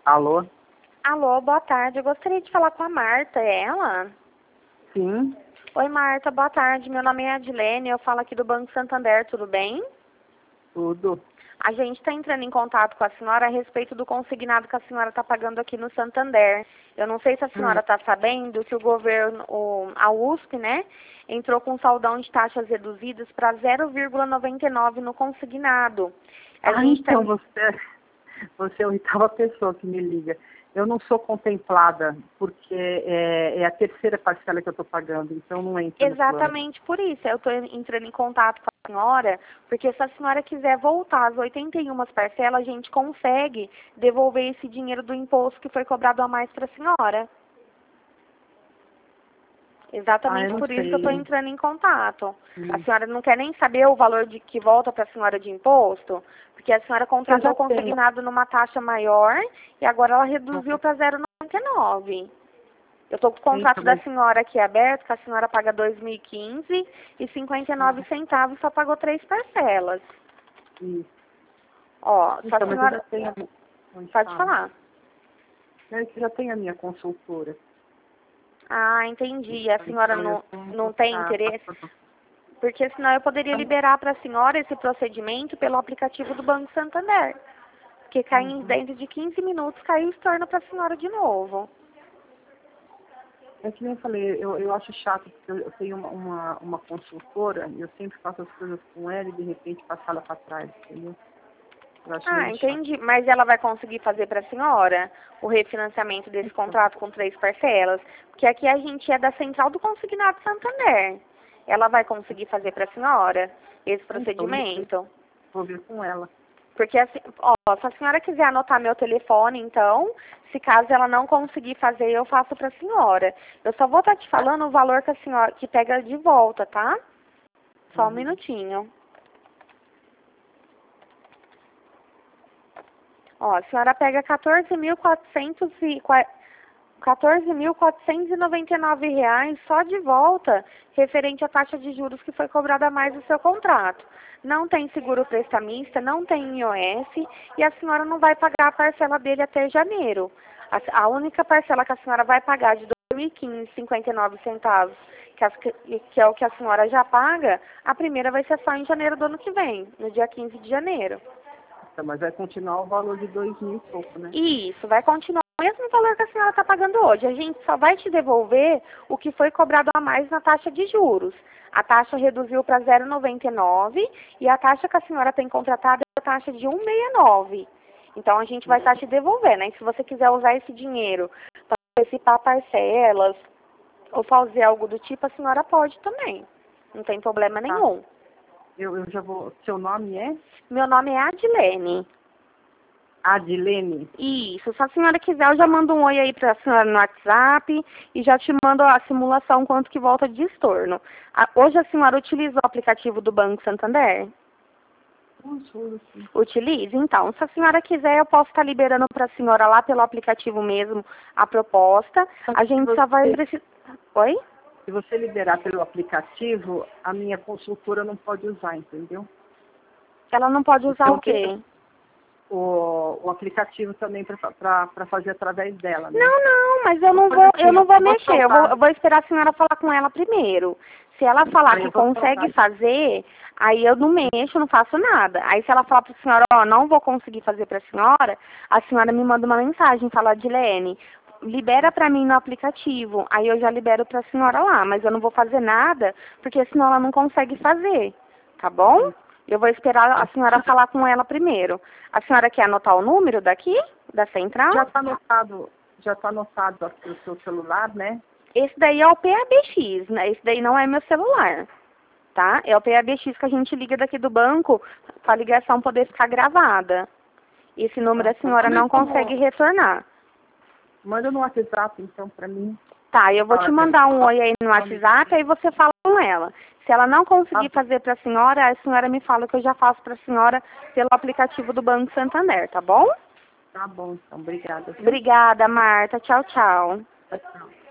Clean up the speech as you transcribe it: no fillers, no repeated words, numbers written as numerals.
Alô? Alô, boa tarde. Eu gostaria de falar com a Marta, é ela? Sim, Oi, Marta, boa tarde. Meu nome é Adilene, eu falo aqui do Banco Santander, tudo bem? tudo. A gente está entrando em contato com a senhora a respeito do consignado que a senhora está pagando aqui no Santander. Eu não sei se a senhora está sabendo que o governo, a USP, né, entrou com um saldão de taxas reduzidas para 0,99 no consignado. Então você é a oitava pessoa que me liga. Eu não sou contemplada, porque é a terceira parcela que eu estou pagando, então não entra no plano. Exatamente por isso. Eu estou entrando em contato com a senhora, porque se a senhora quiser voltar às 81 parcelas, a gente consegue devolver esse dinheiro do imposto que foi cobrado a mais para a senhora. Exatamente Eu não por isso que eu estou sei. entrando em contato. A senhora não quer nem saber o valor de que volta para a senhora de imposto? Porque a senhora contratou o consignado numa taxa maior e agora ela reduziu para 0,99. Eu estou com o contrato da senhora aqui aberto, que a senhora paga 2015 e 59 centavos, só pagou 3 parcelas. Isso. Ó, se a Então, mas eu senhora... já tenho... Pode falar. Eu já tenho a minha consultora. Ah, entendi. A senhora não tem interesse? Tá. Porque senão eu poderia liberar para a senhora esse procedimento pelo aplicativo do Banco Santander. Porque dentro de 15 minutos cai o estorno para a senhora de novo. É que nem eu falei, eu acho chato, porque eu tenho uma consultora e eu sempre faço as coisas com ela e de repente passo ela para trás, entendeu? Eu acho meio Entendi. Mas ela vai conseguir fazer para a senhora o refinanciamento desse contrato com 3 parcelas? Porque aqui a gente é da Central do Consignado Santander. Ela vai conseguir fazer para a senhora esse procedimento? Vou ver com ela. Porque, assim, ó, se a senhora quiser anotar meu telefone, então, se caso ela não conseguir fazer, eu faço para a senhora. Eu só vou estar te falando o valor que a senhora, que pega de volta, tá? Só um minutinho. Ó, a senhora pega R$ 14.499 só de volta, referente à taxa de juros que foi cobrada a mais do seu contrato. Não tem seguro prestamista, não tem IOS e a senhora não vai pagar a parcela dele até janeiro. A única parcela que a senhora vai pagar de 2015, 59 centavos, que é o que a senhora já paga, a primeira vai ser só em janeiro do ano que vem, no dia 15 de janeiro. Mas vai continuar o valor de 2.000 e pouco, né? Isso, vai continuar o mesmo valor que a senhora está pagando hoje. A gente só vai te devolver o que foi cobrado a mais na taxa de juros. A taxa reduziu para 0,99 e a taxa que a senhora tem contratada é a taxa de 1,69. Então, a gente vai estar te devolvendo. E se você quiser usar esse dinheiro para antecipar parcelas ou fazer algo do tipo, a senhora pode também. Não tem problema nenhum. Eu já vou... Seu nome é? Meu nome é Adilene. Adilene? Isso. Se a senhora quiser, eu já mando um oi aí para a senhora no WhatsApp e já te mando a simulação quanto que volta de estorno. Hoje a senhora utiliza o aplicativo do Banco Santander? Sim. Utilize? Então, se a senhora quiser, eu posso estar liberando para a senhora lá pelo aplicativo mesmo a proposta. A gente só vai precisar... Oi? Se você liberar pelo aplicativo, a minha consultora não pode usar, entendeu? Ela não pode usar o quê? O aplicativo também para fazer através dela, né? Não, mas eu não vou mexer. Eu vou esperar a senhora falar com ela primeiro. Se ela falar que consegue fazer, aí eu não mexo, não faço nada. Aí se ela falar para a senhora, não vou conseguir fazer para a senhora me manda uma mensagem, fala, Adilene, libera para mim no aplicativo. Aí eu já libero para a senhora lá, mas eu não vou fazer nada, porque senão ela não consegue fazer, tá bom? Eu vou esperar a senhora falar com ela primeiro. A senhora quer anotar o número daqui, da central? Já está anotado aqui o seu celular, né? Esse daí é o PABX, né? Esse daí não é meu celular, tá? É o PABX que a gente liga daqui do banco para a ligação poder ficar gravada. Esse número a senhora não consegue retornar. Manda no WhatsApp, então, para mim. Tá, eu vou te mandar um oi aí no WhatsApp, aí você fala com ela. Se ela não conseguir fazer para a senhora me fala que eu já faço para a senhora pelo aplicativo do Banco Santander, tá bom? Tá bom, então. Obrigada. Obrigada, Marta. Tchau, tchau. Tchau.